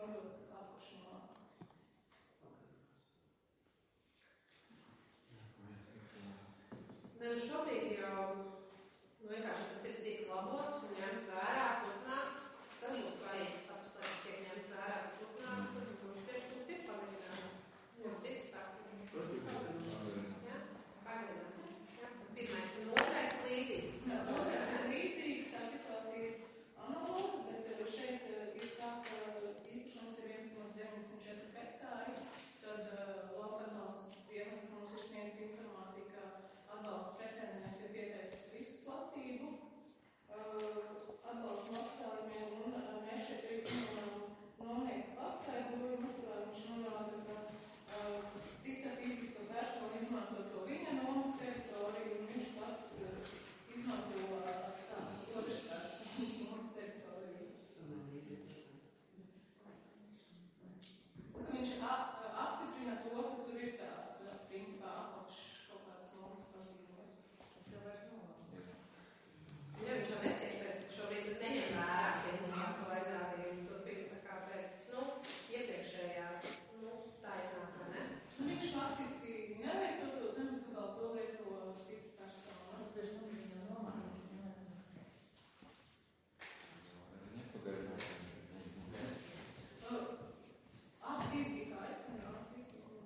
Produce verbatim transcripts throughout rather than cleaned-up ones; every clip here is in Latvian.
nodokļu kāpošanā. Nu, šobrīd jau nu, vienkārši tas ir tik labots un ņemts vērā, turpināt. Tas būtu svarīgi saprast, lai tas tiek ņemts vērā, turpināt, un mums priekšlikums ir pagarināt. Jo citas saka. Jā, pagarināt. Jā. Pirmais un otrais līdzīgs. Otrais ir līdzīgs, tā situācija ir analoga, bet šeit ir tā, ka īpašums ir viens komats deviņdesmit četri hektāri, tad lauka atbalsta dienas mums ir sniedz informācija, ka atbalsta pretendents ir pieteicis visu platību atbalsta maksājumiem, un mēs šeit arī saņemam nomnieku paskaidrojumu, kurā viņš norāda, ka cita fiziska persona izmanto to viņa nomas teritoriju, un viņš pats izmanto tās otras personas nomas teritoriju. Viņš apstiprina to, ka tur ir tās, principā, apakš kaut kādas nomas pazīmes. Viņš jau vairs nomas. Jā, viņš jau netiek, šobrīd neņem vērā, ja to aizrādījumu turpina tā kā pēc, nu, iepriekšējā, nu, tā iznāk, vai ne? Viņš faktiski nelieto to zemes gabalu, to lieto citu personu. Pēc tam viņa nomāja. Abi divi tika aicināti.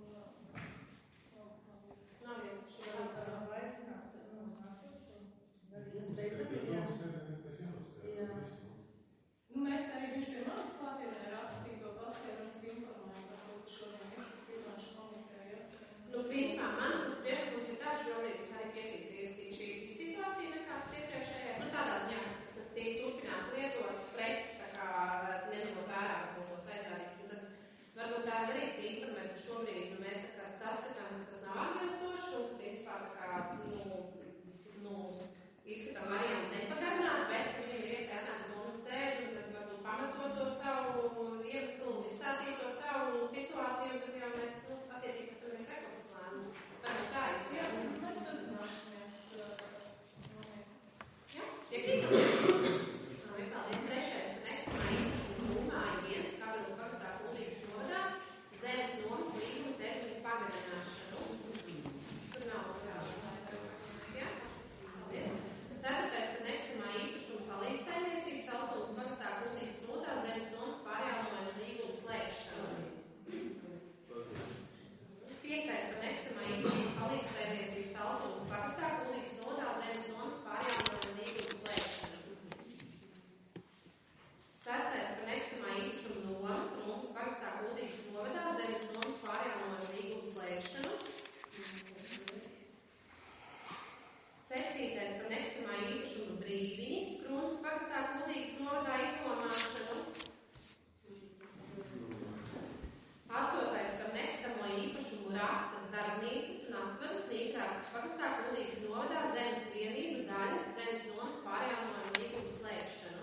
Nav viens, Šī tā nav aicināt, tad noznāk to. Arī es teicu, jā. Nu, mēs arī viņš pie manas klātienē rakstīja to paskaidrojumus informēju par to, ka šodien ir finanšu komiteja. Nu, principā, mans tas priekšlikums ir tāds, šobrīd es arī piekrītu, ir šī cita situācija nekā tas iepriekšējais. Nu, tādā ziņā, ka tiek turpināts lietot pret, tā kā neņemot vērā par šos aizrādījumus. Un tad varbūt tā arī informēt, ka šobrīd nu, mēs tā kā saskatām, ka tas nav atbilstoši un, principā, tā kā, nu, nu izskatām variantu nepagarināt, bet viņam ir iespēja atnākt domas sēdi un tad varbūt pamatot to savu iemeslu un izsātīt to savu situāciju, un tad jau mēs, nu, attiecīgi, kas arī sekos tas lēmums. Varbūt tā ir. Jā, mēs sazināšamies. Jā, piekrītam. Ir paldies. Trešais, ka nekustamā īpašuma tūmā ir viens, Kabeles pagastā Kuldīgas novadā, zemes nomas līguma termiņu pagarināšanu. Tur nav jāsaka. Jā, paldies. Ceturtais, ka nekustamā īpašuma palīgsaimniecība Celstūras pagastā Kuldīgas novadā zemes nomas pārjaunojumu līguma slēgšanu. Piektais, par nekustamā īpašuma palīgsaimniecību Celstūras pagastā Kuldīgas novadā zemes nomas pārjaunojumu līguma slēgšanu. Sestais, par nekustamā īpašuma nomas Rūmas pagastā Kuldīgas novadā zemes nomas pārjaunojumu līguma slēgšanu. Septītais, par nekustamā īpašuma Brīviņi Rūmas pagastā Kuldīgas novadā iznomāšanu. Astotais, par nekustamo īpašumu Rases darbnīcas un aptveres Nīkrātas pagastā Kuldīgas novadā zemes vienību daļas zemes nomas pārjaunojumu līguma slēgšanu.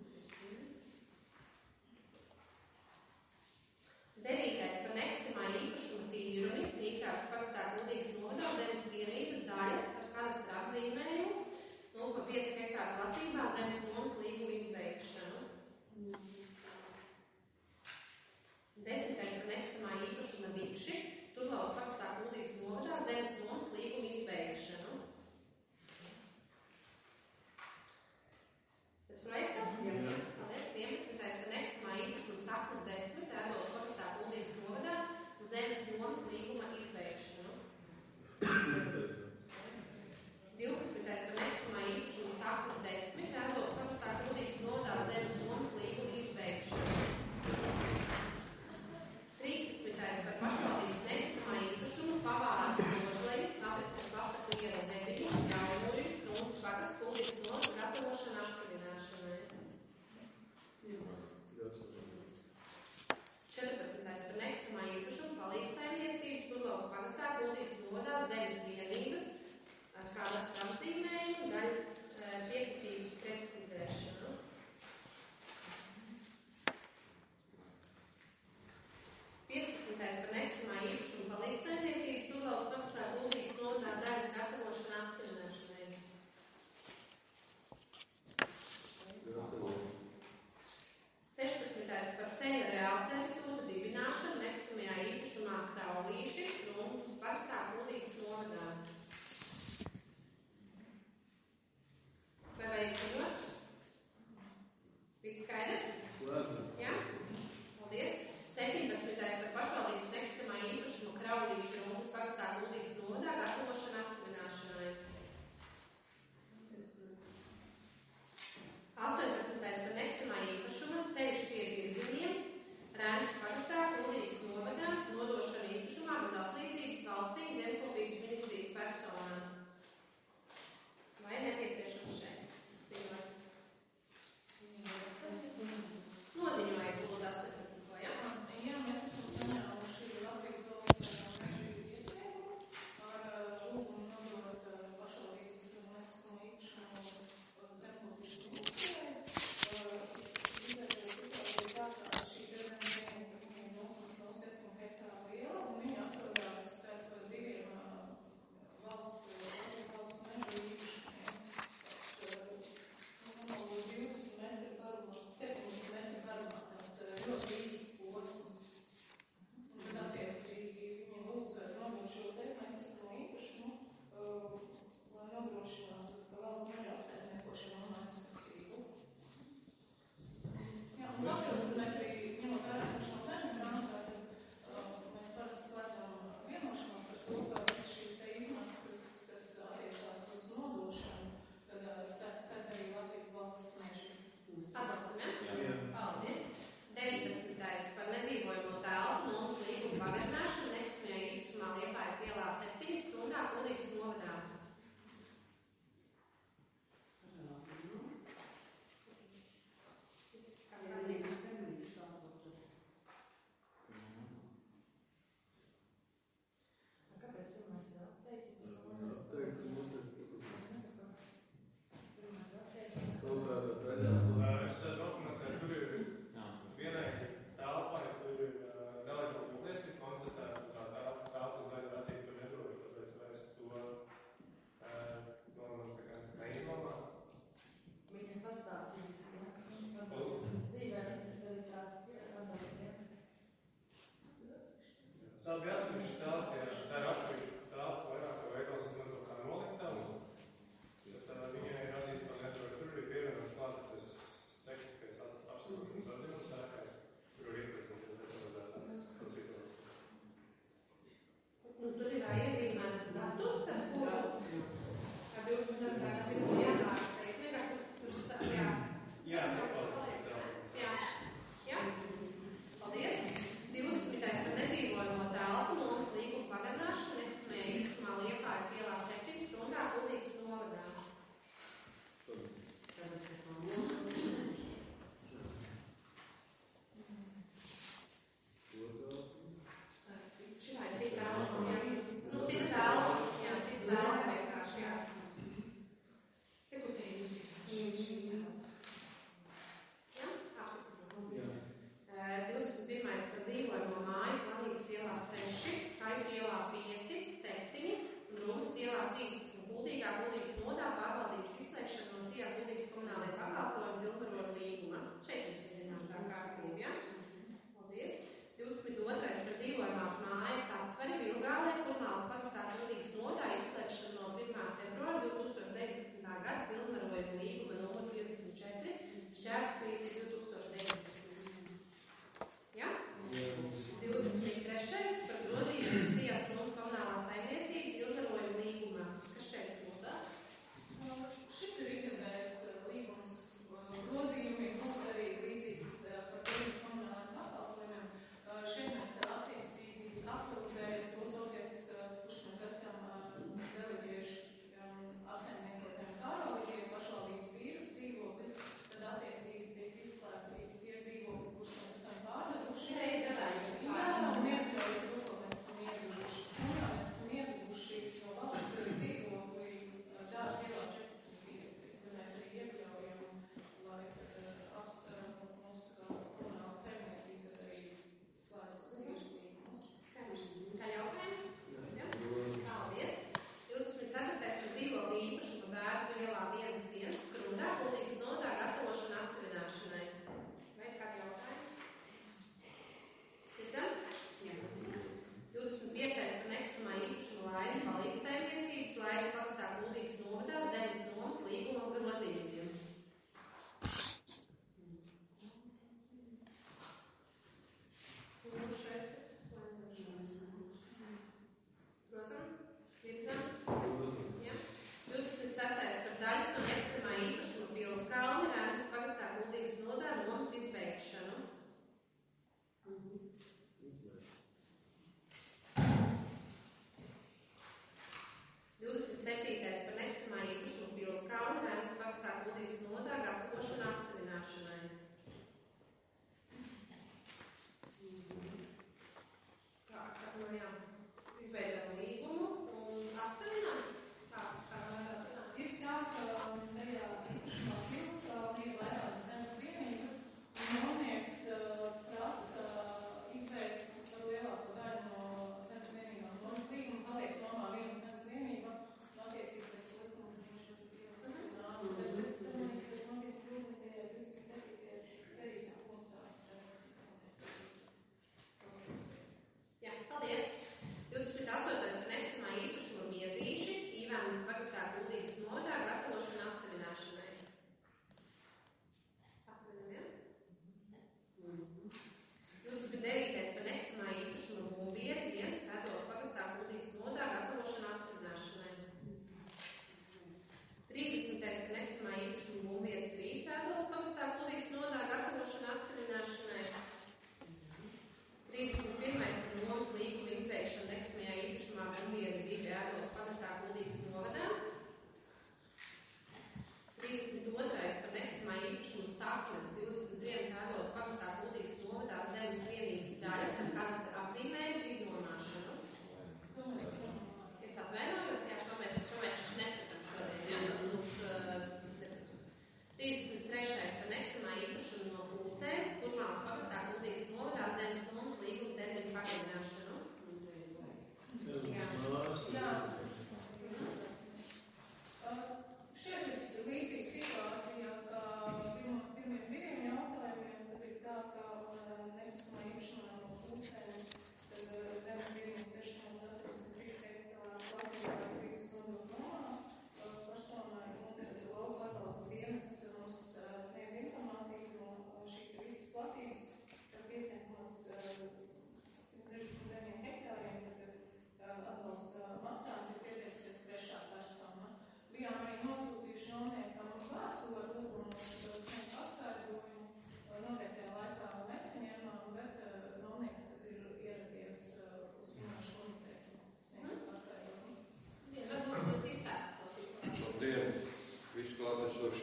Devītais, par nekustamā īpašuma tīrumi Nīkrātas pagastā Kuldīgas novadā zemes vienības daļas ar kadastra apzīmējumu nulle komats pieci hektāru platībā zemes nomas līguma izbeigšanu. Desmitais, par nekustamā īpašuma Vikši Turlaus pagastā Kuldīgas novadā zemes nomas līguma izbeigšanu. Pēc projekta? Jā. Paldies. vienpadsmitais, par nekustamā īpašuma Saknes desmit Ēdolas pagastā Kuldīgas novadā zemes nomas līguma izbeigšanu. divpadsmitais, par nekustamā īpašuma Saknes desmit Ēdolas pagastā Kuldīgas novadā zemes nomas līguma izbeigšanu. trīspadsmitais, par pašvaldības nekustamā īpašumu Pavāras Rožlejas matrices pasaku iela deviņi Jaunuļus Rūmas pagasts Kuldīgas novadas gatavošana apsavināšanai. četrpadsmitais, par nekustamā īpašumu palīgsaimniecības Turlaus pagastā Kuldīgas novadā zemes vienības ar kadastra apzīmējumu daļas piekritības precizēšanu. piecpadsmitais, par nekustamā īpašumu palīgsaimniecības Turlaus pagastā Kuldīgas novadā daļas gatavošana apsavināšanai. sešpadsmitais, par ceļa reālsēm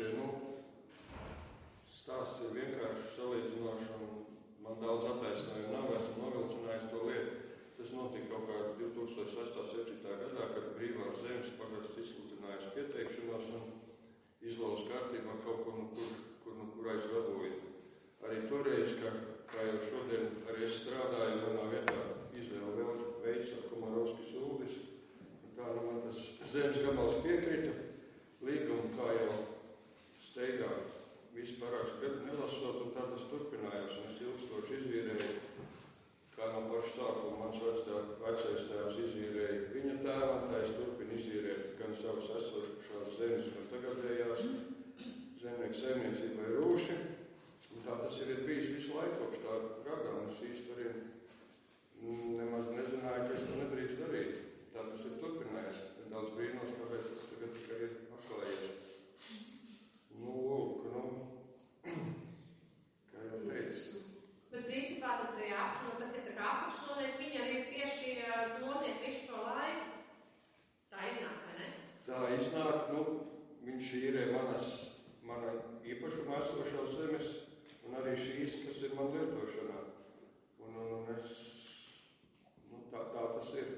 sekojošie. Nu, stāsts ir vienkārši salīdzinoši, un man daudz attaisnojumu nav, esmu novilcinājis to lietu. Tas notika kaut kā divi tūkstoši sestā septītā gadā, kad Brīvās zemes pagasts izsludinājās pieteikšanos un izlauza kārtībā kaut ko, nu, kur, kur, nu, kur aizlaboja. Arī toreiz, kā, kā jau šodien, arī es strādāju manā vietā, izvēlu vēl veids ar Komarovskis Uldis. Tā nu man tas zemes gabals piekrita. Līgumu, kā jau steigā, visu parāks gadu nelasot, un tā tas turpinājās. Un es ilgstoši izvīrēju, kā no paša sākuma mans vecais tēvs izvīrēja viņa tēvam, tā es turpinu izvīrēt gan savas esošās zemes, gan tagadējās zemnieku saimniecībai rūši. Un tā tas ir bijis visu laiku kopš tā gada, un es īsti arī nemaz nezināju, ka es to nedrīkst darīt. Tā tas ir turpinājies. Nedaudz brīnos, kāpēc tas tagad tikai ir atklājies. Nu, lūk, nu, kā jau teicu. Bet principā tad tajā, nu, kas ir tā kā apakšnomiet, viņi arī tieši nomiet visu šo laiku. Tā iznāk, vai ne? Tā iznāk, nu, viņš īrē manas, mana īpašuma esošās zemes, un arī šīs, kas ir man lietošanā. Un, un, un es, nu, tā, tā tas ir.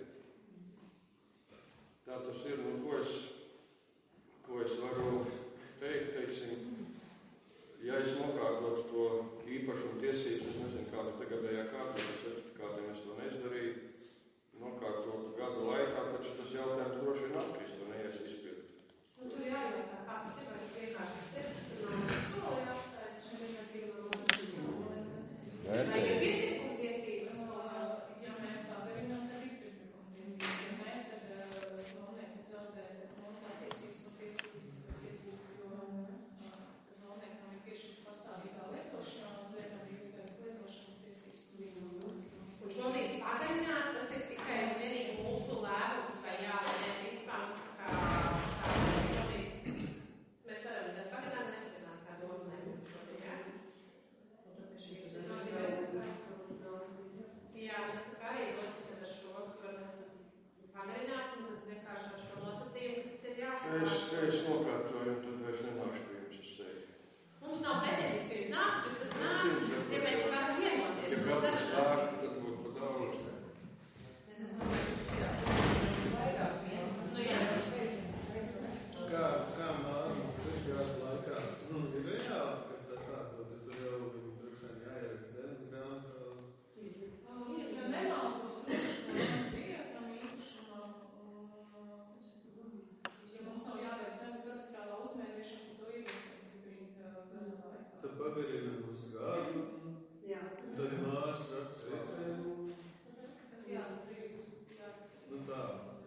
Tā tas ir, nu, ko es, ko es varu teikt, teiksim, ja es nokārtotu to īpašumu tiesības, es nezinu, kāda tagadējā kārtībā certifikātiem es to neizdarīju, nokārtotu gadu laikā, taču tas jautājums droši vien atkrist, to neies izpildu. Nu, tur jājautā, kā tas ir, vai vienkārši tas ir, tur nav skolu jāstājas, šeit gadījumā mums vai ir pirkuma tiesības? Ja mēs tā darījām, tad ir pirkuma tiesības. Ja nē, tad valnieks zaudē maksāt tiesības un tiesības iegūt, jo tad valniekam ir piešķirts pastāvīgā lietošanā un zem arī iespējams lietošanas tiesības un līgums attīstības. Un šobrīd pagarināt, tas ir tikai vienīgi mūsu lēmums, vai jā, vai ne, principā, kā, kā šobrīd mēs varam pagarināt, nepagarināt kā domu lēmumu šobrīd, jā? Un tad, ka šī ir jā, mēs tā kā arī noskatāt ar šo, ka pagarināt un tad vienkārši ar šo nosacījumu, ka tas ir jāsaka. Es, es nokārtoju, un tad vairs nenāšu pie jums, es teiktu. Mums nav pretenzijas, ka jūs nākat, jūs tad nākat, ja mēs varam vienoties. Ja katrs nāk, tad būtu pa daudz. Nu jā. Kā, kā māma seši gadu laikā, nu, ir reāli, kas atkārtot, ja tur jau droši vien jāierak zemes grāmatā. Ja nemaldos, mums bija tam īpašumā, ja mums nav jāveic zemes katastrālā uzmērīšana, tad to ir iespējams izdarīt gada laikā. Tad pagarinām uz gadu, un tad mājas raksta iespējumu. Jā, tad ir jāraksta. Nu tā.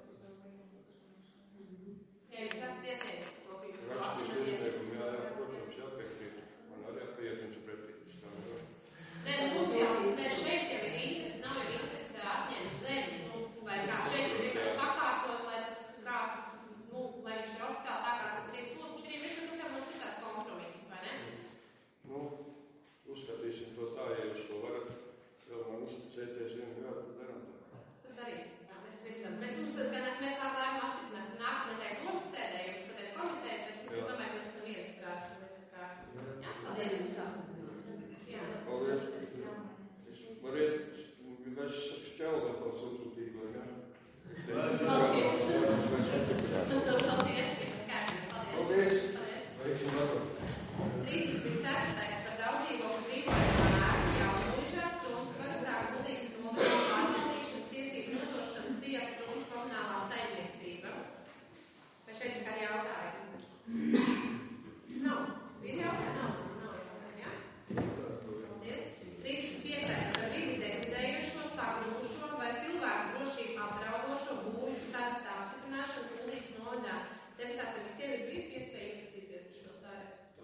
Ja jūs esat iesniegt kopīgi. Rakstis iesniegumu, jā, jā, protams, jāpiekrīt. Man arī jāpiet viņš pretī. Nē, nu mums jau, nē, šeit jau ir interesi, nav jau interesi atņemt zemi, nu, vai kā šeit ir vienkārši sakārtot, lai tas kā tas, nu, lai viņš ir oficiāli tā kā tad drīz tur, šī ir, ka tas jau man citās kompromises, vai ne? Nu, uzskatīsim to tā, ja jūs to varat vēl man uzticēties vienu gadu, tad daram tā. Tad darīsim tā, mēs redzam. Mēs mums, gan mēs tā lēmu apstiprināsim nākamnedēļ domas sēdē, jo šodien komiteja, bet es domāju, mēs esam viensprātis, un mēs kā, jā, paldies. Jā. Paldies. Variet, mēs šķelvē vēl sūtūtīgi, vai ne? Paldies. Paldies, viss kārtības, paldies. Paldies. trīsdesmit ceturtais par daudzīvokļu dzīvošanā ēku Jaunmuižā, Strumas pagastā Gudīgas novadā attīstīšanas tiesību nodošanas Dijas Strumas komunālā saimniecība. Vai šeit ir kādi jautājumi? Nav. Ir jautājumi? Nav. Nav jautājumi, jā? Paldies. trīsdesmit piektais par vidi degradējušo, sagrūšo vai cilvēku drošību apdraudošo būvju sarakstā apstiprināšanu Gudīgas novadā. Deputāti, vai visiem ir bijusi iespēja iepazīties ar šo sarakstu?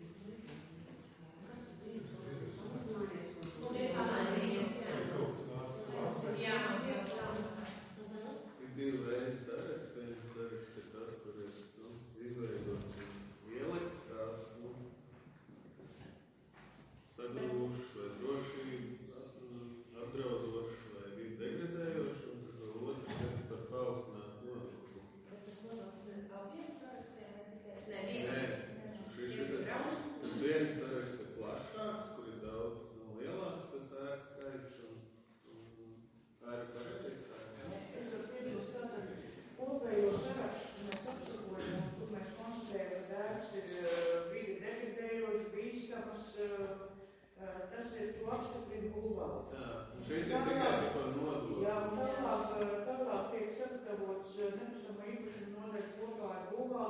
Un ir pamainījies, jā. Jā, diemžēl. Ir divi veidi saraksti, viens saraksts ir tas, kur ir, nu, izveidot ielikt tās, nu, sagrūšas vai drošību apdraudošas vai vidi degradējošas, un tad vēl otrs ir par paaugstinātu nodokli. Nē,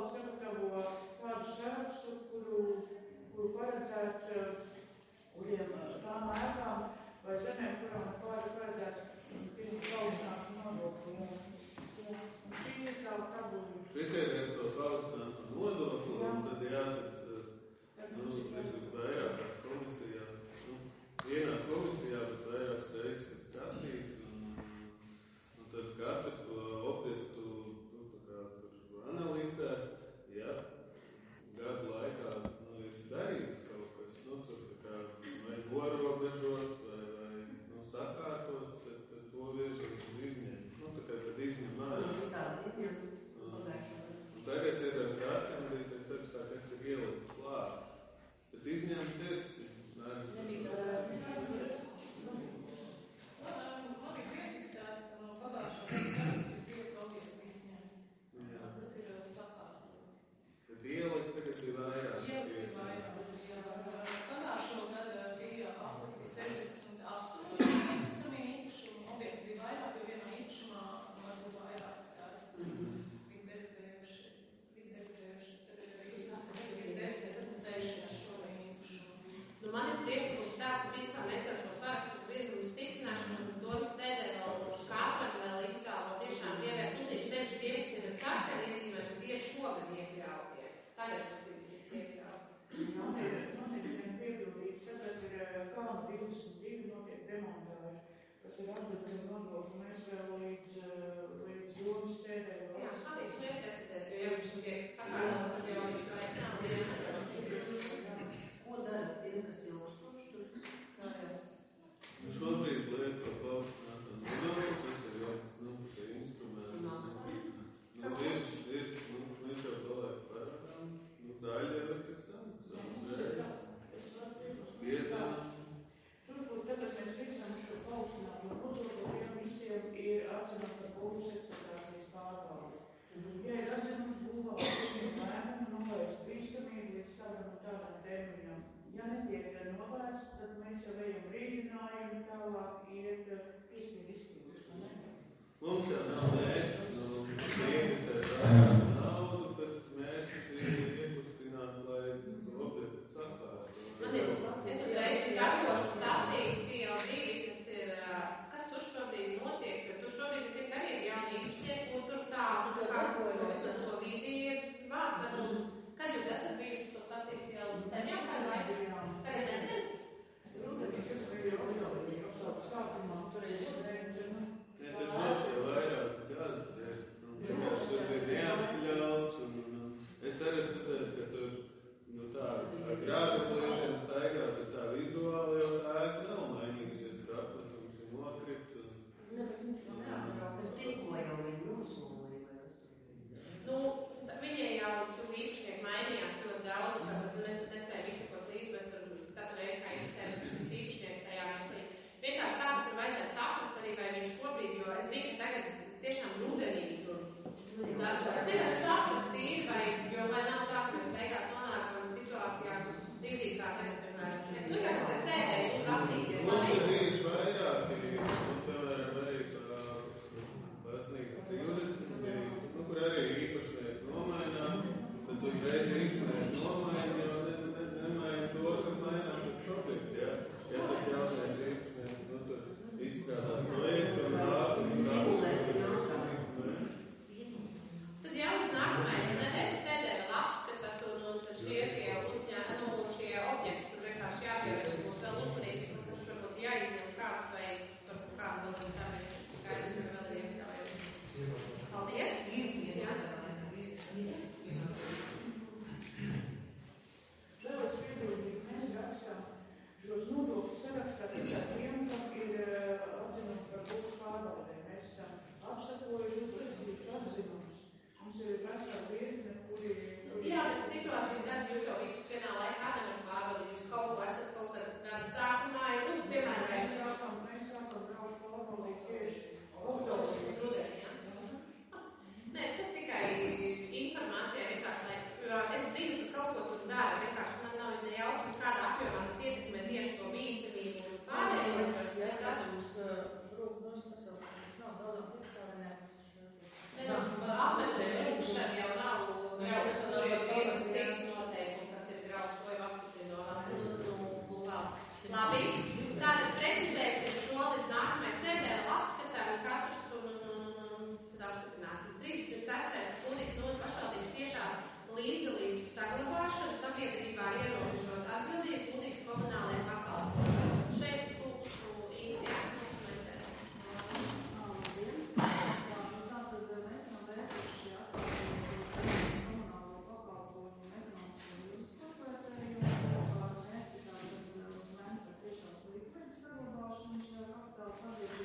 pavalds sagatavo tādu sarakstu, kuru, kuru paredzēts, kuriem tām ēkām vai zemēm, kurām pāri paredzēts pirms paaugstinātu nodokli. Un šī ir tā tabula. Šis ir viens to paaugstinātu nodokli, un tad jā, tad, nu, vairāk komisijās, nu, vienā komisijā, bet vairākas reizes ir skatīts, un, un tad katru to objektu, nu, tā kā tur analīzē, jā, gadu laikā, nu, ir darīts kaut kas, nu, tur tā kā vai norobežot, vai, vai, nu, sakārtots, tad, tad to virzot uz izņemt, nu, tā kā tad izņem ārā. Un tagad ir ar sārkandītais sarakstā, kas ir ielikt klāt. Bet izņemt ir, nākas. Man ir piefiksēta no pagājušā gada saraksta pieci objekti izņemti, kas ir sakārtoti. Bet ielikt tagad ir vairāk. Ielikt ir vairāk. Pagājušo gada bija aplikti sešdesmit astoņi nekustamie īpašumi, objekti bija vairāk, jo vienā īpašumā var būt vairākas ēkas. Bija devidejuši, bija devidejuši, bija devidejuši seši astoņi īpašumi. Nu, man ir priekšlikums tā, ka principā mēs ar šo sarakstu virzību stiprināšanu uz domu sēdē vēl katram vēl individuāli vēl tiešām pievērst uzmanību sevišķi tie, kas ir sarkani iezīmēti un tieši šogad iekļautie. Tagad tas ir tiks iekļauti. Man ir, man ir viena piebildības, tagad ir Kalna divdesmit divi notiek demontāži, kas ir atbildīgi nodokli. Mēs vēl līdz, līdz domas sēdē vēl. Jā, Matīs neprecizēs, jo jau viņš tiek sakārtot, tad jau viņš vairs nav vienkārši. Ko dara tiem, kas ilgstoši tur kājās? Nu, šobrīd liek to paaugstināto nodokli, tas ir viens, nu, tā instruments. Nu, ir, ir, nu, viņš jau paliek parādām, nu, daļa jau ir, kas samaksā. Pietāna. Tur, kur tagad mēs virzam šo paaugstināto nodokli,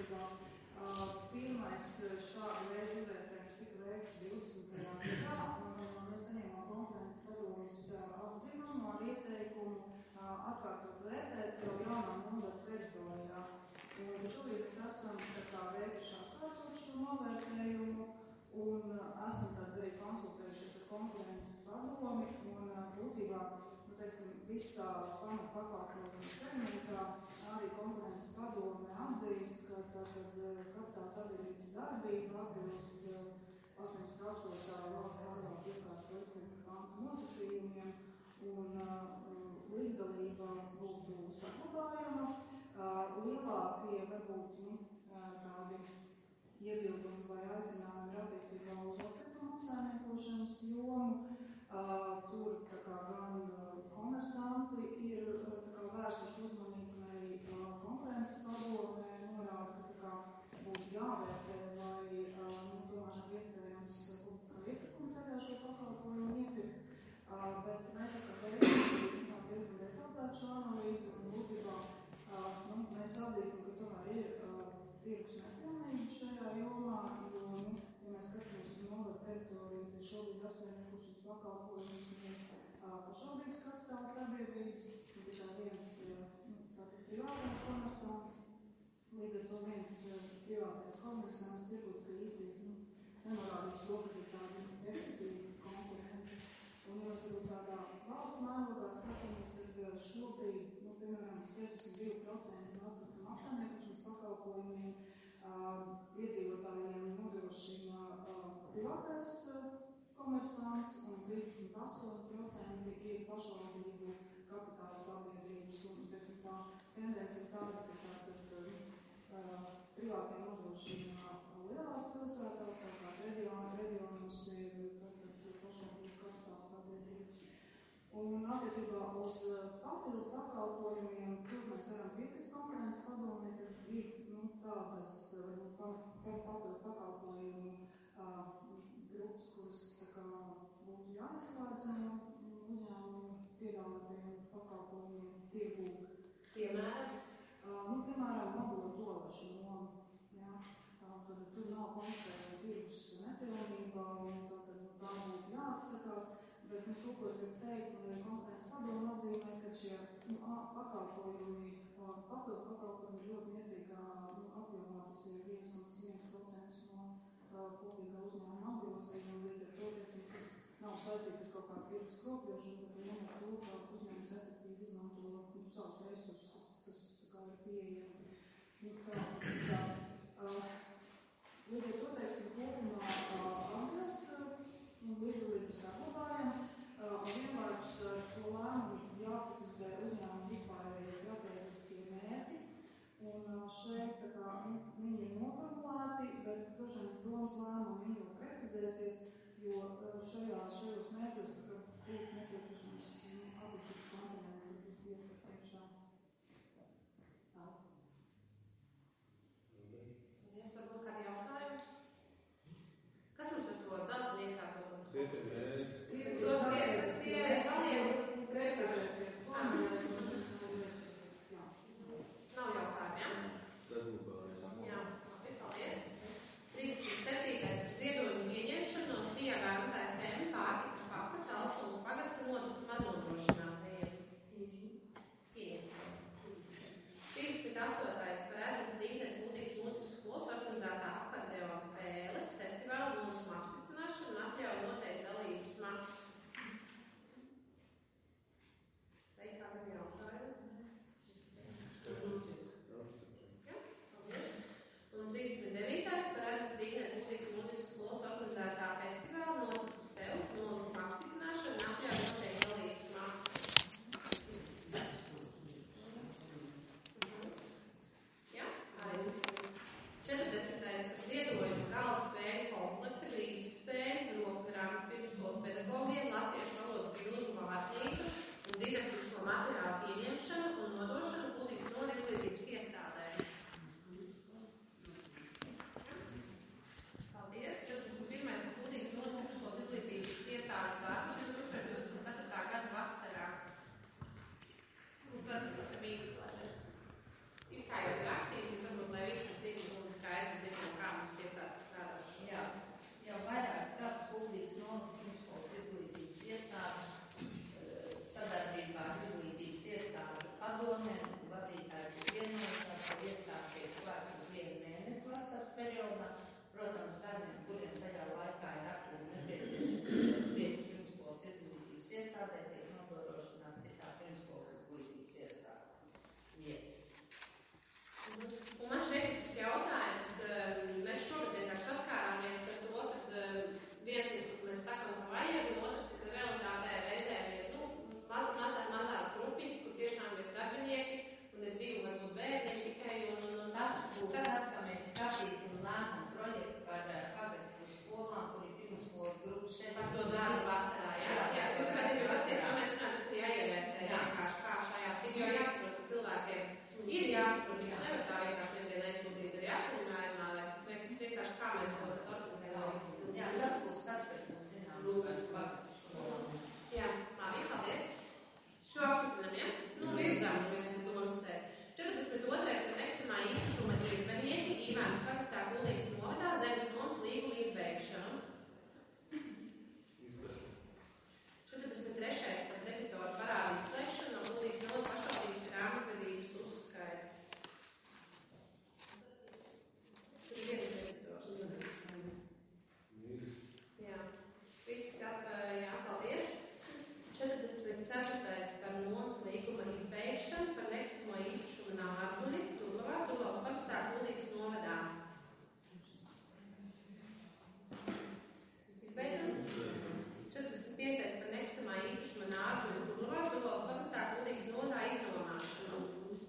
attiecībā. Pirmais šāda veida izvērtējums tika veikts divdesmitajā gadā, un mēs saņēmām konkurences padomes atzinumu ar ieteikumu atkārtot vērtēt jau jaunā numura teritorijā. Un šobrīd mēs esam tā kā veikuši atkārtot šo novērtējumu un esam tad arī konsultējušies ar konkurences padomi un būtībā, nu, teiksim, visā pamata pakalpojumu segmentā arī konkurences padome atzīst, ka tātad kapitāla sabiedrības darbība atbilst astoņdesmit astotajā valsts pārvaldes iekārtas likuma panta nosacījumiem un līdzdalība būtu saglabājama. Lielākie varbūt nu, tādi iebildumi vai aicinājumi ir attiecībā uz atkritumu apsaimniekošanas jomu. Tur tā kā gan komersanti ir tā kā vērsuši uzmanību, un arī konkurences padomē norāda, ka tā kā būtu jāvērtē, vai nu, tomēr nav iespējams publiskā iepirkuma ceļā šo pakalpojumu iepirkt. Bet mēs esam veikuši diezgan detalizētu šo analīzi, un būtībā nu, mēs atzīstam, ka tomēr ir tirgus nepilnības šajā jomā, jo, nu, ja mēs skatāmies uz novada teritoriju, tad šobrīd apsaimniekošanas pakalpojumus sniedz pašvaldības kapitāla sabiedrības, un tikai viens nu, tātad privātais komersants. Līdz ar to viens privātais komersants tirgus, ka īsti nu, nenorādīs to, ka ir tāda efektīva konkurence. Un, ja mēs varbūt tādā valsts mērogā skatāmies, tad šobrīd, nu, piemēram, sešdesmit divi procenti no atkrituma apsaimniekošanas pakalpojumiem iedzīvotājiem nodrošina privātais komersants un trīsdesmit astoņi procenti ir pašvaldību kapitāla sabiedrības. Un, teiksim, tā tendence ir tāda, ka tātad privātie nodrošina lielās pilsētās, savukārt reģionu, reģionos ir tātad pašvaldību kapitāla sabiedrības. Un attiecībā uz papildu pakalpojumiem, kur mēs varam piekrist konkurences padomē, tad ir nu, tādas varbūt papildu pakalpojumu grupas, kuras tā kā būtu jāizslēdz no uzņēmumu piedāvātajiem pakalpojumiem tirgū. Piemēram? Nu, piemēram, mobilo toalešu noma. Jā. Tad tur nav konstatēta tirgus nepilnība, un tad nu, tā būtu jāatsakās. Bet nu, to, ko es gribu teikt, un arī konkurences padomu atzīmē, ka šie nu, pakalpojumi, papildu pakalpojumi ļoti niecīgā nu, apjomā, tas ir viens komats viens procents no uh, kopīgā uzņēmuma apgrozījuma, līdz ar to, teiksim, tas nav saistīts ar kaut kādu tirgus kropļošanu, bet vienmēr to, ka uzņēmums efektīvi izmanto nu, savus resursus, kas, kas kā ir pieejami. Nu, tā, tā, uh, līdz ar to, teiksim, kopumā uh, atbilst uh, līdzdalību saglabājam, uh, un vienlaikus uh, šo lēmumu jāprecizē uzņēmumu vispārējie strateģiskie mērķi, un uh, šeit tā kā nu, viņi ir noformulēti, bet drošības domas lēmumu viņi vēl precizēsies, jo uh, šajā, šajos mērķos tā kā būtu nepieciešams nu, attīstības komponenti, kas būtu ietver priekšā. Tā. parakstā Kuldīgas novadā zemes nomas līguma izbeigšanu. četrdesmit trešais par debitoru parādu izslēgšanu no Kuldīgas novada pašvaldības grāmatvedības uzskaits. Tur ir viens debitors. Jā. Viss ap, jā, paldies. četrdesmit ceturtais par nomas līguma izbeigšanu par nekustamo īpašumu Nārguļi, Turlavā, Turlavas pagastā Kuldīgas novadā. Izbeidzam. četrdesmit piektais par nekustamā īpašuma Nārguļi, Turlavā, Turlavas pagastā Kuldīgas novadā iznomāšanu.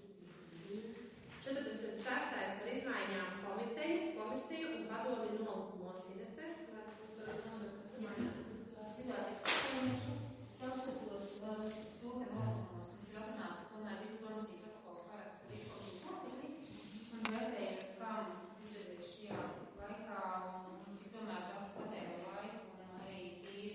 četrdesmit sestais par izmaiņām komiteju, komisiju un padomi nolikumos. Inese, varētu būt nolikumos. Situācijas paskatos to, ka nolikumos, kas ir atrunāts, ka tomēr visu komisiju protokols paraksta visu komisijas locekļi un vērtēja, kā mums tas izdevies šajā laikā un, un cik tomēr tas patēro laiku un arī tīri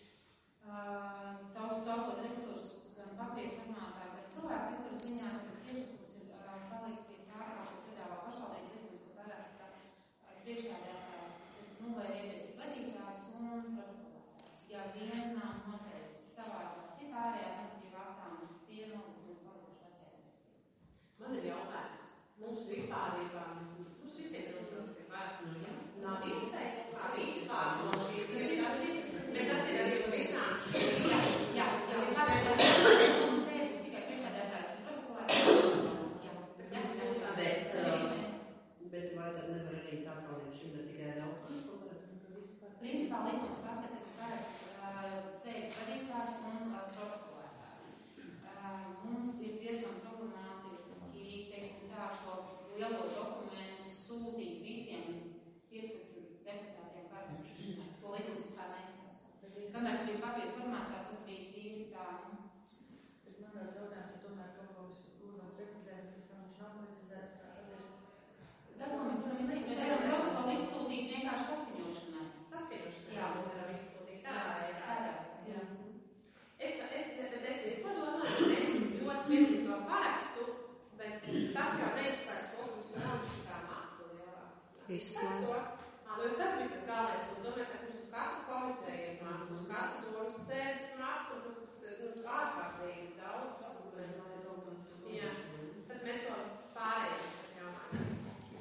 uh, taupot resursus gan papīra formātā, gan cilvēku resursu ziņā, tad priekšlikums ir uh, palikt pie tā, kā to piedāvā pašvaldība likums, ko paraksta uh, priekšsēdētājs, kas ir nu vai iepriekš vadītājs un protokolētājs. Ja vien nav noteikts savā citā ārējā normatīvā aktā, tie nolikumi palikuši vecēmniecība. Man ir jautājums. Mums vispār ir, mums visiem ir nodoms, ka pārēc nav iespēja, kā vispār no šī, bet tas ir arī visām šīm. Jā, jā, jā, es atceros, mums sēdus tikai priekšsēdētājs un protokolētājs. Jā, jā, jā, Bet, jā. bet vai tad nevar arī tā kā līdz šim ir tikai vēl kaut ko parakstīt? Principā likums pasaka, ka paraksts uh, sēdes vadītājs un uh, protokolētājs. Uh, mums ir diezgan problemātiski, teiksim tā, šo lielo dokumentu sūtīt visiem piecpadsmit deputātiem parakstīšanai. To likums vispār neprasa. Kamēr tas bija papīra formātā, tas bija tīri tā, nu. Bet man tās jautājums ir tomēr kaut ko mēs lūdzam precizēt, bet tam viņš nav precizēts, kā tad ir. Tas, ko mēs varam izdarīt, mēs varam protokolu izsūtīt vienkārši saskaņošanai. Saskaņošanai. Jā. Varam izsūtīt tādā veidā. Tādā, jā. Es, es, bet es ir ko domāju, nevis ļoti priecīgi to parakstu, bet tas jau neizslēdz to, ka mums nav šitā mākla lielā. Izslēdz. Nu, tas bija tas galvenais, ko domāju, ka mums uz katru komiteju ir mākla, uz katru domas sēdi mākla, un tas, kas nu, ārkārtīgi daudz dokumentu. Jā, tad mēs to pārējām pēc jaunāk.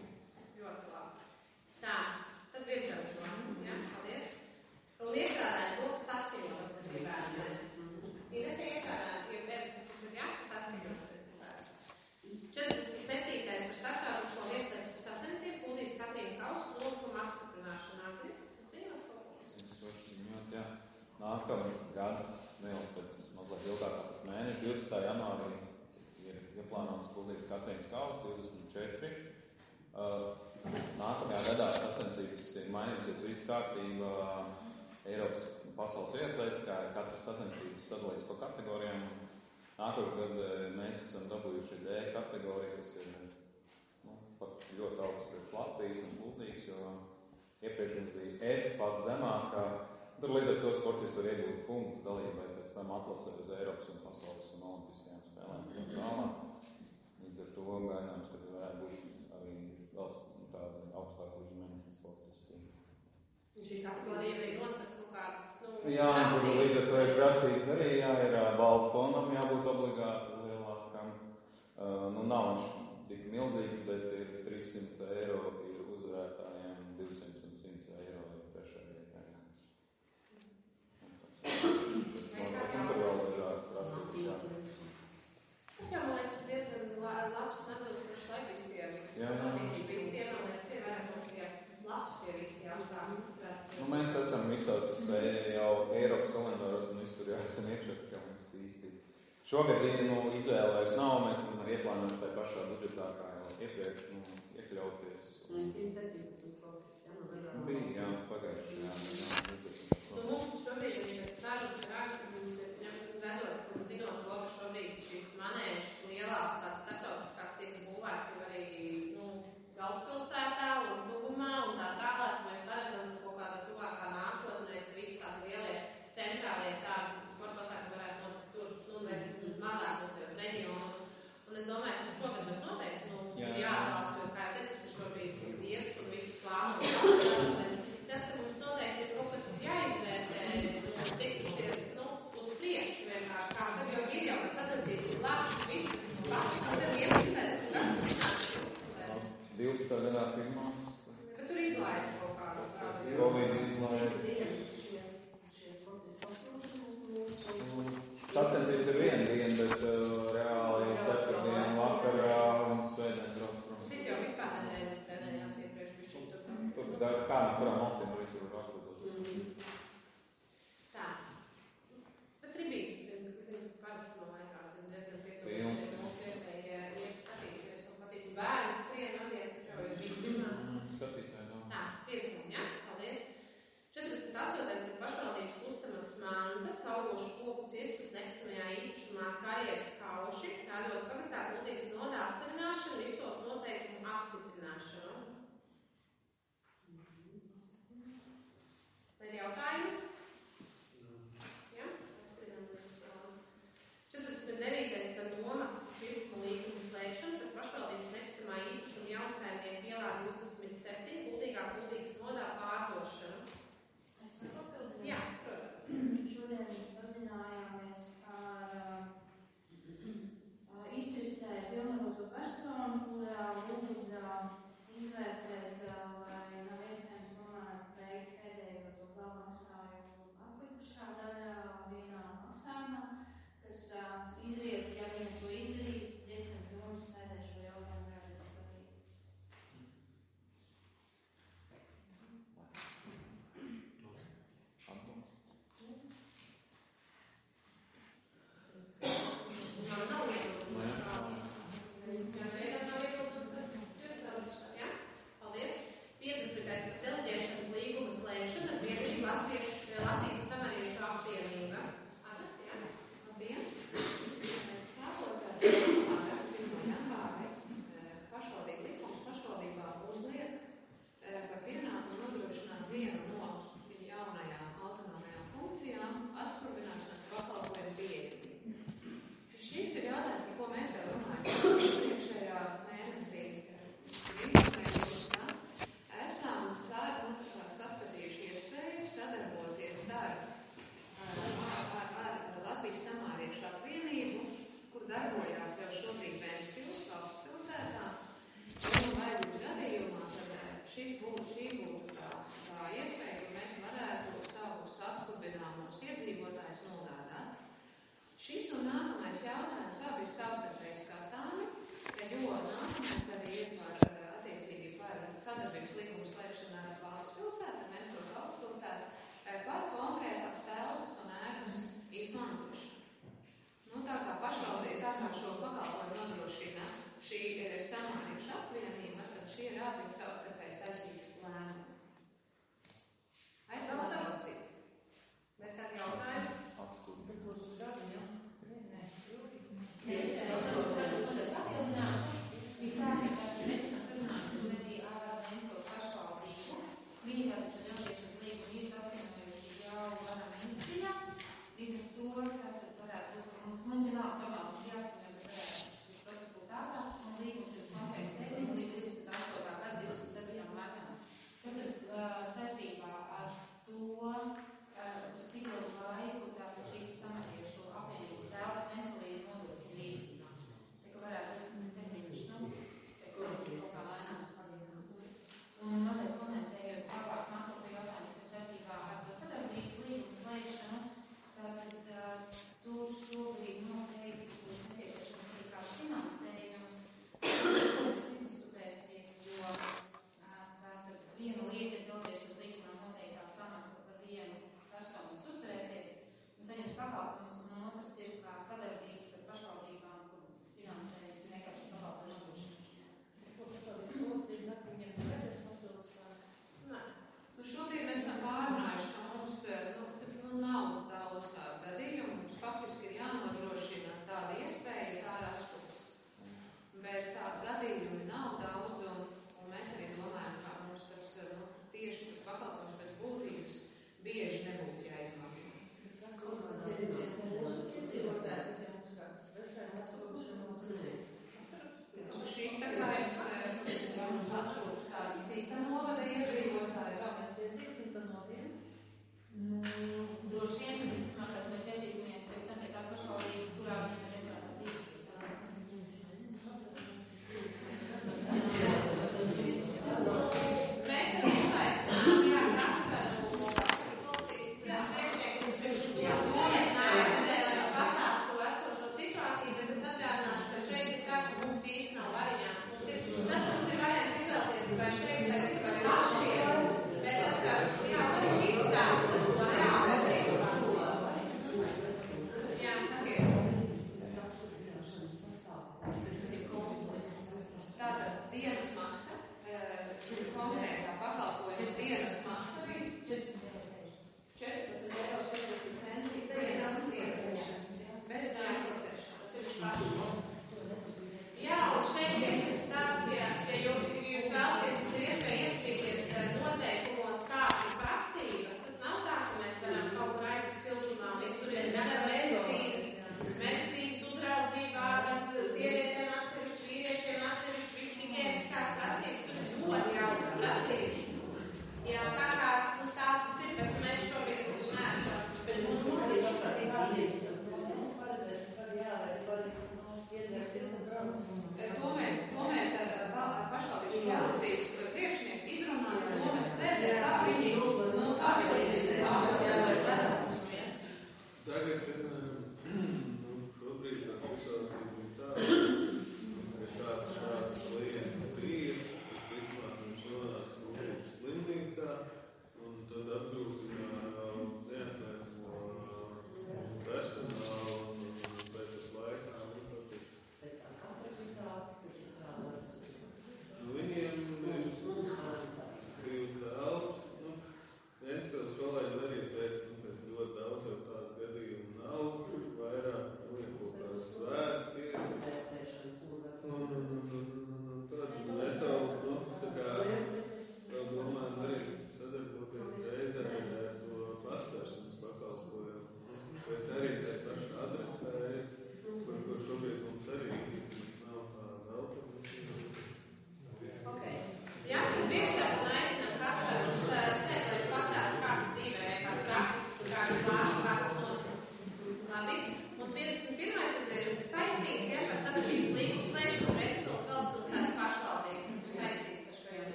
Ļoti labi. Tā, tad virsjām šo. Jā, paldies. Un iestrādājam to, ka saskaņot, kas gribētu. Ir es iestrādājam, ja bet, jā, saskaņot, kas gribētu. četrdesmit septītais par starptautisko vietleķu sacensību Kuldīgas Katrīna Kausa nolikuma apstiprināšanā. Ziņos kaut ko? Ziņot, jā. Nākamā gada, ne jau pēc mazliet ilgāk kā pēc mēneša, divdesmitā janvārī ir ieplānots Kuldīgas Katrīnas Kausa divdesmit četri. Uh, nākamajā gadā sacensības ir mainījusies viss kārtība Eiropas pasaules vietleķi, kā ir katras sacensības sadalīts pa kategorijām. Nākošais gads mēs esam dabūjuši D kategoriju, kas ir nu, pat ļoti augsts priekš Latvijas un Kuldīgas, jo iepriekš mums bija E pat zemākā. Tur līdz ar to sportisti var iegūt punktus dalībai, pēc tam atlasē uz Eiropas un pasaules un olimpiskajām spēlēm. Tālāk. Līdz ar to gaidāms, ka varētu būt arī vēl tāda augstāka līmeņa sportisti. Šī kategorija arī nosaka kaut kādas, nu, jā, un tur līdz ar to ir prasības arī, jā, ir balvu fondam jābūt obligāti lielākam. Uh, nu, nav viņš tik milzīgs, bet ir trīssimts eiro ir uzvarētājiem, divsimt un simt eiro ir trešā vietā. Tas kontroli dažādas prasības. Tas jau, man liekas, diezgan labs un atbilstošs laikvisiem. Jā, jā. Visi tie, man liekas, ir vairāk kaut tie labs tie visi apstākļi. Nu, mēs esam visās jau Eiropas kalendāros un visur jau esam iekšā, ka mums īsti šogad nu, izvēlējuši nav, mēs esam arī ieplānojuši tajā pašā budžetā, kā jau iepriekš, nu, iekļauties. Un simt septiņpadsmit sportisti, jā, no dažādām. Bija, jā, pagājuši, jā. Nu, mums šobrīd ir svarīgs rāks, ka mums ir redzot un zinot to, ka šobrīd šīs manēžas lielās tādas starptautiskās tiek būvēts jau arī, nu, galvaspilsētā un tuvumā un tā tālāk. Mēs paredzam kaut kādā tuvākā nākotnē, ka visi tādi lielie centrālie tādi sporta pasākumi varētu notikt tur, nu, mēs mazākos tajos reģionos. Un es domāju, ka šogad mēs noteikti, nu, mums ir jāatbalsta, jo, kā jau teicu, šobrīd ir vietas, kā no kurām valstīm arī tur var atpūtos. Tā. Bet Ribītas, zinu, zinu, parasti man laikās, zinu, diezgan pietuvināts, ja mūsu vietējie iet skatīties, un patīk bērni skrien aiziet, jau ir viņa pirmās. Skatītāji, jā. Tā, piecdesmit, jā, paldies. četrdesmit astotais par pašvaldības kustamas mantas, augošu koku cirstus nekustamajā īpašumā karjeras kauši, tādos pagastā kuldīgas nodā atseviņāšanu, visos noteikumu apstiprināšanu. Vai ir jautājumi? Jā, atseviņām līdz to. četrdesmit devītais par nomaksas pirkuma līguma slēgšanu par pašvaldības nekustamā īpašuma jaunsaimnieku ielā divdesmit septiņi, kuldīgā kuldīgas nodā pārdošanu. Es varu papildināt? Jā, protams. Šodien mēs sazinājāmies ar uh, izpircēju pilnvaroto personu, kurā lūdza izvērtēt, uh, vai nav iespējams tomēr veikt pēdējo to galvmaksājumu atlikušā daļā vienā maksājumā, kas uh, izriet, ja viņa to izdarīs, diezgan grūti sēdē šo jautājumu varētu izskatīt. Man nav iebildumu. Jā, nevienam nav iebildumu, tad jūs savuši, jā? Paldies. piecdesmitais par deleģēšanas līguma slēgšanu ar Krieviju Latviešu, Latvijas samariešu apvienība. Anas, jā? Labdien! Sākot ar janvāra, pirmo janvāri, pašvaldību likums pašvaldībā uzliek par pienākumu nodrošināt vienu no viņa jaunajām autonomajām funkcijām atskrubināšanas pakalpojumu pieejamību. Šis ir jautājums, par ko mēs vēl runājam priekšējā mēnesī. Esam saskatījuši iespēju sadarboties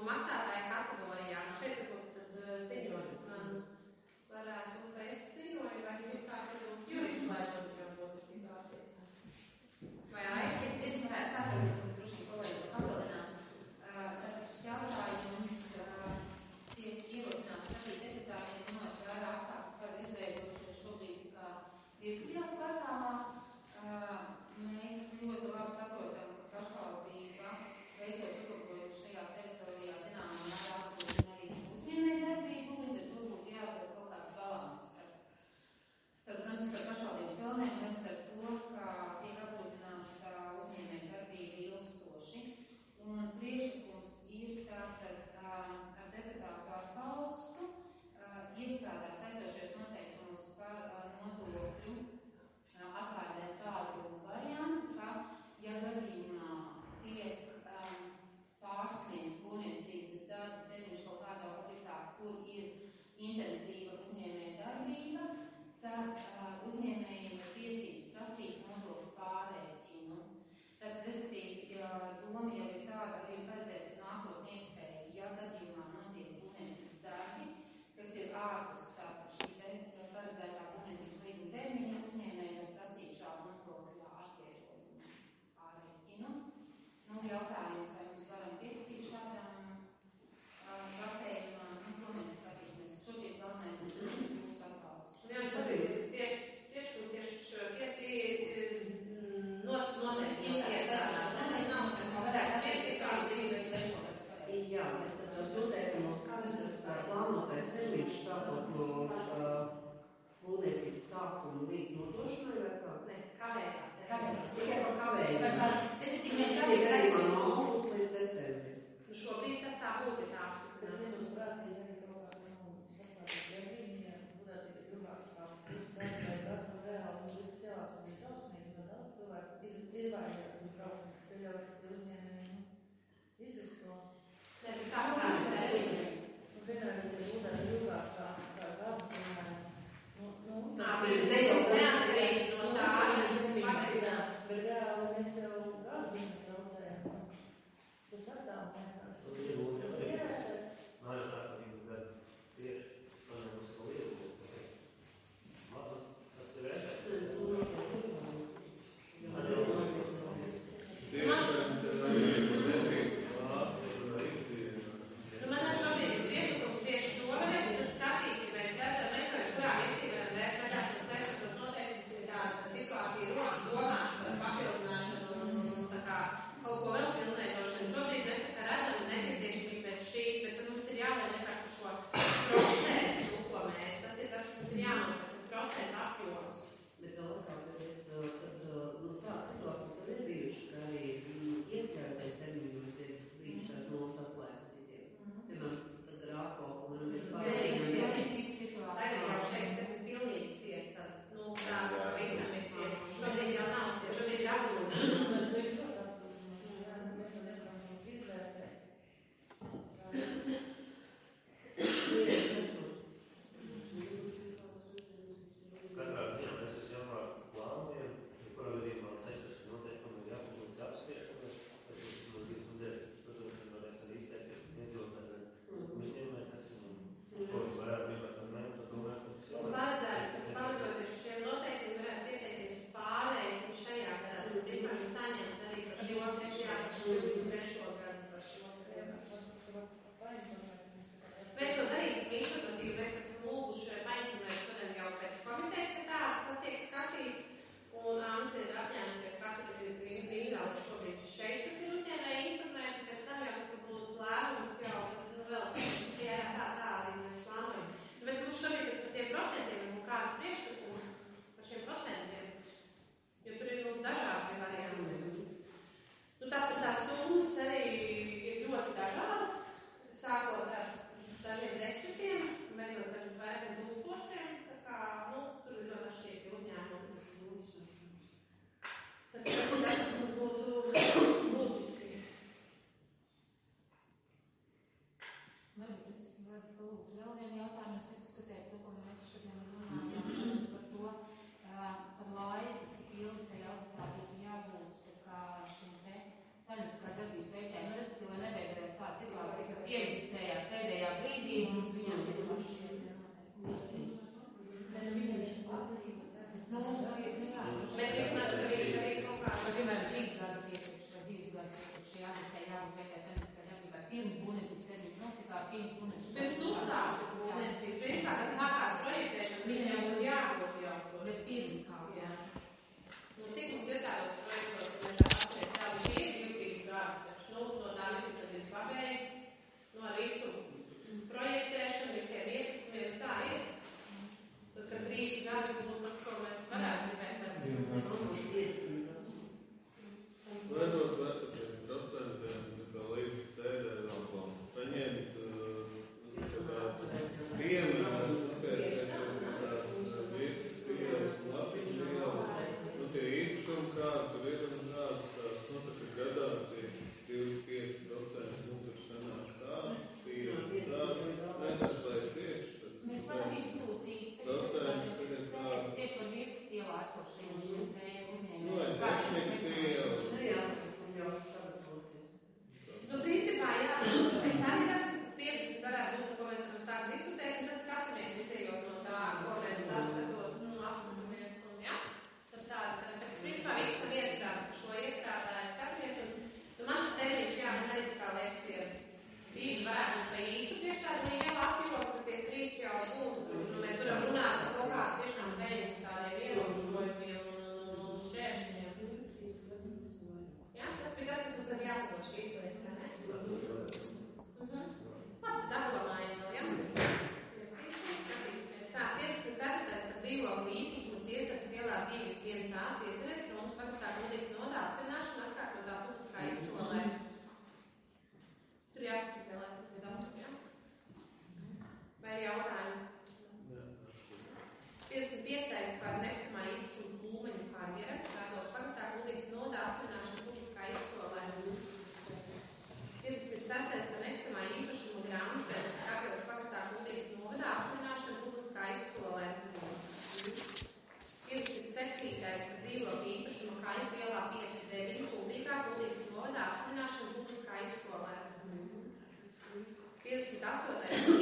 maksātāja kategorijā. Nu, šeit varbūt tad ziņoju. Man varētu, ka es ziņoju, vai ir kāds varbūt jurists, lai noziņot būtu situācija. Vai aiz? Es, es varētu saprast, ka droši kolēģi papildinās. Tātad šis jautājums tiek ierosināts skatīt deputātiem, zinot vērā apstākļus, kāda izveidojušies šobrīd kā Virgas ielas kvartālā. Mēs ļoti labi saprotam, ka pašvaldība veicot uzlabojumu šajā teritorijā zināmā mērā atpūtina arī uzņēmējdarbību, līdz ar to būtu jāatrod kaut kāds balans starp gan starp pašvaldības vēlmēm, gan starp to, ka tiek apgrūtināta uzņēmējdarbība ilgstoši. Un man priekšlikums ir tātad ar deputātu atbalstu iestrādāt saistošos noteikumus par nodokļu atlaidēm tādu variantu, ka, ja gadījumā tiek um, pārsniegts būvniecības darba termiņš kaut kādā objektā, kur ir intensīva uzņēmēja darbība, tad uh, uzņēmējiem ir tiesības prasīt nodokļu pārrēķinu. Tad, respektīvi, ja doma jau ir tāda, ka ir paredzēta uz nākotnē iespēja, ja gadījumā notiek būvniecības darbi, kas ir ārpus tātad šī te paredzētā būvniecības līguma termiņa, uzņēmēji var prasīt šādu nodokļu atvieglojumu pārreķinu. Nu, jautājums, vai mēs varam piekritīt šādām uh, gatējumam, nu, ko mēs skatīsimies. Šobrīd galvenais mums ir jūsu atbalstu. Jā, šobrīd tieši, tieši, tieši šos ieti noteikti iestrādāt. Tas nav, ka varētu piecīsāties. Jā, bet tad tas noteikumos, kādas plānotais termiņš sākot no uh, būvniecības sākuma līdz nodošanai vai kā? Ne, kavējās. Kavējās. Tikai par kavējumu. Es ir tik mēs Tikai arī no augusta līdz decembrim. Nu, šobrīd tas tā būtu tā. Bet nedos prātīgi arī kaut kā, nu, saprātīgi, ja brīdī, būtāt ir gribāk kā darba vai darba reāli, un Virgas ielā tur bija šausmīgi, bet daudz cilvēku iz, izvairījās un braukt, pieļauj, ka tie uzņēmēji, nu, izjūt to. Ne, bet kā kā ir Nu, piemēram, ja būtāt ilgāk kā, kā gadu, piemēram, nu, nu, Nā, bet ne jau neatkarīgi no tā, pagadinās, bet reāli mēs jau gadu viņu traucējam. Tas attāl nekās. Tas ir būt, Tas jā, ir bet ērtēts. nav jau tā, ka viņi gadu cieši, panākums pa lielu. Man, tas ir ērtēts. Man jau Tiešām, tas arī par nedrīkst ātri, par ikdienu. Nu, man ar šobrīd ir priekšlikums tieši šo variantu, tad skatīsimies, redzam, mēs vai kurā virtī varam vērt vaļā šos sektoros noteikumus, ir tāda situācija rokas domās par papildināšanu un tā kā kaut ko vēl pilnveidošanu. Šobrīd mēs tā kā redzam nepieciešamību pēc šī, bet tad mums ir jālēm vienkārši par šo procentu, ko mēs, tas ir tas, kas mums ir jānosaka, tas procentu apjoms. Bet vēl atkāpjoties, tad, nu, tādas situācijas vēl ir bijušas, ka arī iekļautais termiņos ir bijušās nomas atklājas citiem. Piemēram, tad ar asfaltu un ir Pilnīgi Tas ir jau šeit, kad ir pilnīgi ciet, tad, nu, tā, ka visam ir ciet. Šobrīd jau nav ciet, šobrīd ir apgrūtinājums. Tas ir ļoti apgrūtinoši, jā, nu, mēs jau nevaram tos izvērtēt. katrā ziņā mēs esam jāpār plānojam, ja kurā gadījumā saistošie noteikumi ir jābūt līdz apspriešanai, tad mums no divas nedēļas padošana varēs arī izteikt iedzīvotājiem uzņēmēji, kas viņam ko vairāk gribētu tad mēm, tad domāju, ka tas jau Un paredzēts, ka pamatoties šiem noteikumiem varētu pieteikties uz pārēķinu šajā gadā, tad tikmēr saņemt arī par šo, jā, par šo divdesmit trešo gadu par šo. Mēs to darīsim informatīvi, mēs esam lūguši painformēt šodien jau pēc komitejas, ka tā, tas tiek skatīts, un Ants ir apņēmusies katru individuāli šobrīd šeit, kas ir uzņēmēji informēt, un pēc tam jau, kad būs lēmums jau, tad nu vēl, jā, tā, tā arī mēs plānojam. Bet mums šobrīd par tiem procentiem ir kādu priekšlikumu par šiem procentiem, jo tur ir mums dažādi varianti. Nu, tās, tās summas arī ir ļoti dažādas, sākot ar dažiem desmitiem, beidzot ar vairākiem tūkstošiem, tā kā, nu, tur ir ļoti atšķirīgi uzņēmumi. Tad tas ir tas, kas mums būtu būtiski. Varbūt es varu palūgt vēl vienu jautājumu, es diskutēju to, ko mēs šodien runājām par to, par laiku, cik ilgi tajā auditā būtu jābūt tā kā šim te saimniskās darbības veicējiem. Nu, respektīvi, lai nebeigties tā, tāda situācija, kas iereģistrējās pēdējā brīdī, mums viņām piecās šie noteikumi. Nu, nu, jā, Bet vismaz tur ir arī kaut kā. Piemēram, trīs gadus iepriekš vai divus gadus iepriekš šī adresē jābūt V K S emisiskā darbībā pirms būvniecības termiņa notikā, pirms būvniecības. Pirms uzsāktas būvniecības. Principā, kad sākās projektēšana, viņam jau būtu jābūt jau. Bet pirms kā. Jā. Nu, cik mums ir tādos projektos, ka mēs tā atcerēt savu šie ir divi trīs gadi, taču, nu, no tā jau tad ir pabeigts, no ar visu projektēšanu, visiem ietekmiem, tā ir. Tad, kad trīs gadi, nu, kas, ko mēs varētu gribēt, vai mēs Varbūt var par tiem procentiem, tā kā līdz sēdē, paņemt tādus piemērus, pēc tās vietas ielas, lapiņu ielas, nu tie īpašumi kādi tur ir un kādi tās, nu tā kā gadā, cik divdesmit pieci procenti, nu tur sanāks tāds, piecdesmit tāds, nedažs lai priekš, tad. Mēs varam izsūtīt sēdes tieši par vietas ielā esošiem šiem te uzņēmējiem. Nu, vai tehnikas iela. Nu, principā, jā, es arī redzu, ka tas piecdesmit varētu būt, par ko mēs varam sākt diskutēt, un tad skatāmies, izējot no tā, ko mēs saskatot, nu, apskatāmies, un jā, tad tā, tad, principā, viss var iestrādāt par šo iestrādājumu, skatāmies, un, nu, man tas termiņš, jā, man arī tā kā liekas, tie divi varētu pa īsu priekšādīgi jau apjot, ka tie trīs jau būtu, nu, mēs varam runāt par kaut kādu tiešām peļņas tādiem ierobežojumiem un šķēršļiem. Jā, tas bija tas, kas mums tad jāsaprot šīs lietas, vai ne? Mhm. Labi, apdomājam vēl, jā? Mēs skatīsimies. Tā, piecdesmit ceturtais par dzīvokļu īpašumu Cieceres ielā divi viens A Cieceres, ka mums pagastā kuldīgs nodā apcienāšana atkārtotā publiskā izsolē. Tur jāprecizē, lai tur ir datumi, jā? Vai ir jautājumi? piecdesmit piektais par nekustamā īpašumu Plūmeņu karjere, tādos pagastā kuldīgs nodā apcienāšana publiskā izsolē. piecdesmit sestais par nekustamā īpašumu Grāmatpēdas Kapielas pagastā kuldīgs novadā apcienāšana publiskā izsolē. piecdesmit septītais par dzīvokļu īpašumu Kaļiņu ielā pieci deviņi kuldīgā kuldīgs novadā apcienāšana publiskā izsolē. piecdesmit astotais par